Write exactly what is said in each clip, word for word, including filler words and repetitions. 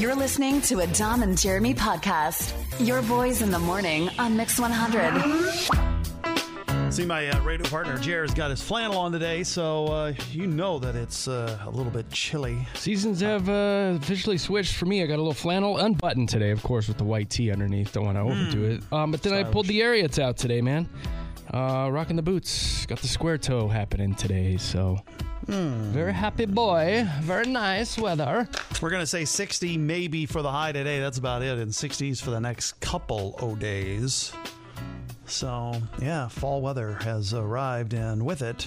You're listening to a Dom and Jeremy podcast. Your boys in the morning on Mix one hundred. See, my uh, radio partner, Jared's got his flannel on today, so uh, you know that it's uh, a little bit chilly. Seasons have uh, officially switched for me. I got a little flannel unbuttoned today, of course, with the white tee underneath. Don't want to overdo Mm. it. Um, but then Stylish. I pulled the Ariats out today, man. Uh, rocking the boots. Got the square toe happening today, so... Mm. Very happy boy. Very nice weather. We're going to say sixty maybe for the high today. That's about it. And sixties for the next couple of days. So, yeah, fall weather has arrived. And with it,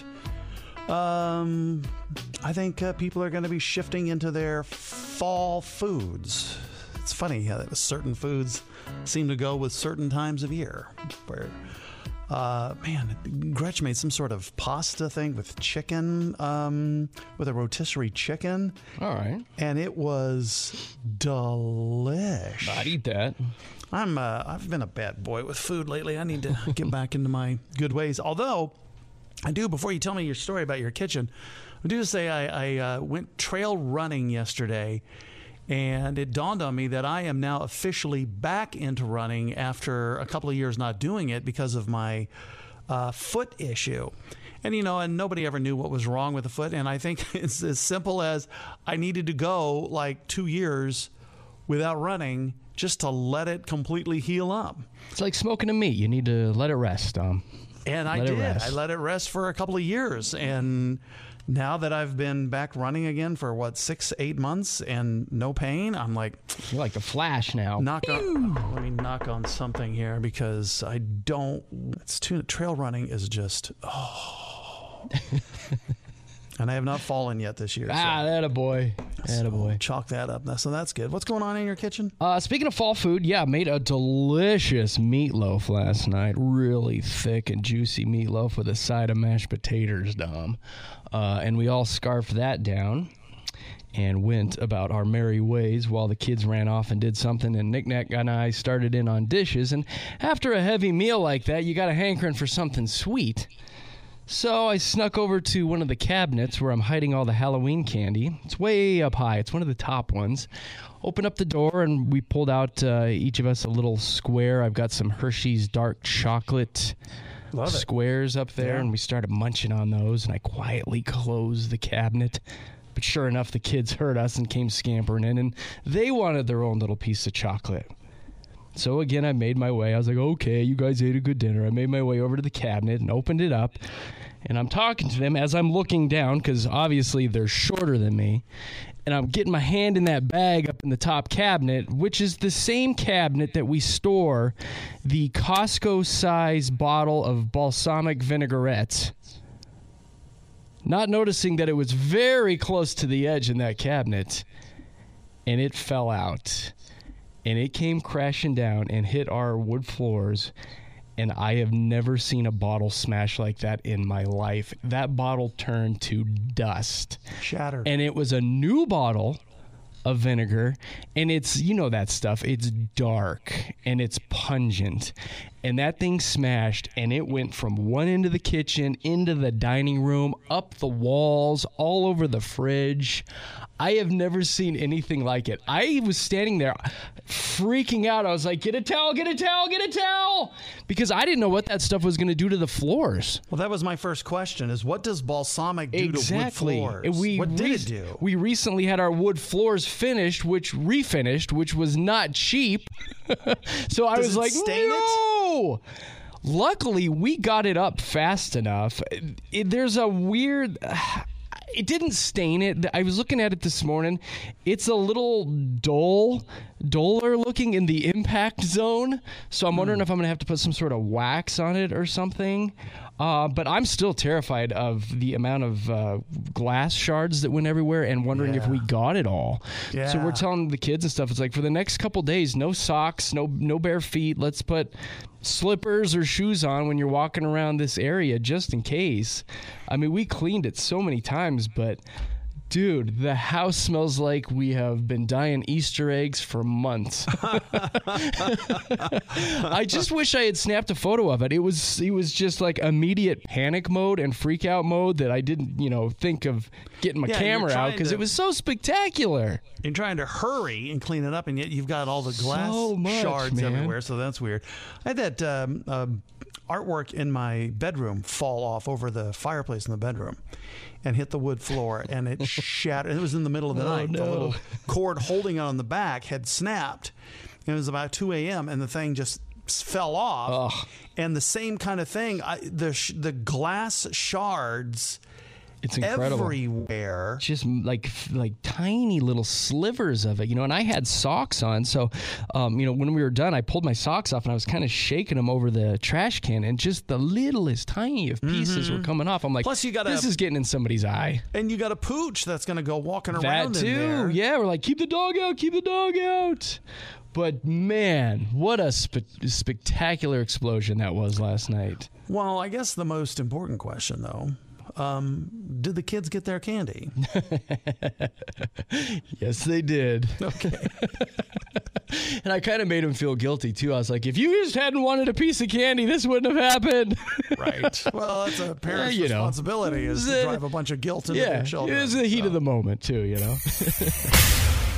um, I think uh, people are going to be shifting into their fall foods. It's funny how certain foods seem to go with certain times of year. Where... Uh, man, Gretch made some sort of pasta thing with chicken, um, with a rotisserie chicken. All right. And it was delish. I'd eat that. I'm, uh, I've been a bad boy with food lately. I need to get back into my good ways. Although, I do, before you tell me your story about your kitchen, I do say I, I uh, went trail running yesterday. And it dawned on me that I am now officially back into running after a couple of years not doing it because of my uh, foot issue. And, you know, and nobody ever knew what was wrong with the foot. And I think it's as simple as I needed to go like two years without running just to let it completely heal up. It's like smoking a meat. You need to let it rest. Um, and I let did. It rest. I let it rest for a couple of years. And now that I've been back running again for, what, six, eight months and no pain, I'm like... You're like the Flash now. Knock on, let me knock on something here because I don't... It's too, trail running is just... Oh. And I have not fallen yet this year. Ah, so. that a boy. That a boy. So chalk that up. So that's good. What's going on in your kitchen? Uh, speaking of fall food, yeah, made a delicious meatloaf last night. Really thick and juicy meatloaf with a side of mashed potatoes, Dom. Uh, and we all scarfed that down and went about our merry ways while the kids ran off and did something, and Nick Nack and I started in on dishes. And after a heavy meal like that, you got a hankering for something sweet. So I snuck over to one of the cabinets where I'm hiding all the Halloween candy. It's way up high. It's one of the top ones. Opened up the door, and we pulled out, uh, each of us, a little square. I've got some Hershey's dark chocolate Love it. squares up there, Yeah. and we started munching on those, and I quietly closed the cabinet. But sure enough, the kids heard us and came scampering in, and they wanted their own little piece of chocolate. So again, I made my way. I was like, okay, you guys ate a good dinner. I made my way over to the cabinet and opened it up. And I'm talking to them as I'm looking down, because obviously they're shorter than me. And I'm getting my hand in that bag up in the top cabinet, which is the same cabinet that we store the Costco-sized bottle of balsamic vinaigrette. Not noticing that it was very close to the edge in that cabinet. And it fell out. And it came crashing down and hit our wood floors. And I have never seen a bottle smash like that in my life. That bottle turned to dust. Shattered. And it was a new bottle of vinegar. And it's, you know that stuff. It's dark and it's pungent. And that thing smashed, and it went from one end of the kitchen into the dining room, up the walls, all over the fridge. I have never seen anything like it. I was standing there freaking out. I was like, get a towel, get a towel, get a towel. Because I didn't know what that stuff was going to do to the floors. Well, that was my first question, is what does balsamic do exactly. to wood floors? We what did re- it do? We recently had our wood floors finished, which refinished, which was not cheap. So I Does was it like, stain no. Luckily, we got it up fast enough. It, there's a weird... It didn't stain it. I was looking at it this morning. It's a little dull, duller looking in the impact zone. So I'm wondering mm. if I'm going to have to put some sort of wax on it or something. Uh, but I'm still terrified of the amount of uh, glass shards that went everywhere and wondering yeah. if we got it all. Yeah. So we're telling the kids and stuff, it's like, for the next couple days, no socks, no no bare feet. Let's put slippers or shoes on when you're walking around this area just in case. I mean, we cleaned it so many times, but Dude, the house smells like we have been dyeing Easter eggs for months. I just wish I had snapped a photo of it. It was it was just like immediate panic mode and freak out mode that I didn't, you know, think of getting my Yeah, camera you're out trying because to- it was so spectacular. You're trying to hurry and clean it up, and yet you've got all the glass So much, shards man. everywhere, so that's weird. I had that um, um, artwork in my bedroom fall off over the fireplace in the bedroom and hit the wood floor, and it shattered. It was in the middle of the Oh, night. The no. little cord holding it on the back had snapped. It was about two a.m., and the thing just s- fell off. Ugh. And the same kind of thing, I, the, sh- the glass shards It's incredible. everywhere. Just like like tiny little slivers of it, you know. And I had socks on, so um, you know, when we were done, I pulled my socks off and I was kind of shaking them over the trash can, and just the littlest tiny of pieces were coming off. I'm like, Plus you gotta- this is getting in somebody's eye. And you got a pooch that's going to go walking That around in too, there. yeah. We're like, keep the dog out, keep the dog out. But man, what a spe- spectacular explosion that was last night. Well, I guess the most important question, though, um, did the kids get their candy? Yes, they did. Okay. And I kind of made him feel guilty too. I was like, if you just hadn't wanted a piece of candy, this wouldn't have happened. Right. Well, that's a parent's Yeah, you know. responsibility is to The- drive a bunch of guilt into yeah, their it children. was the heat so. of the moment too, you know.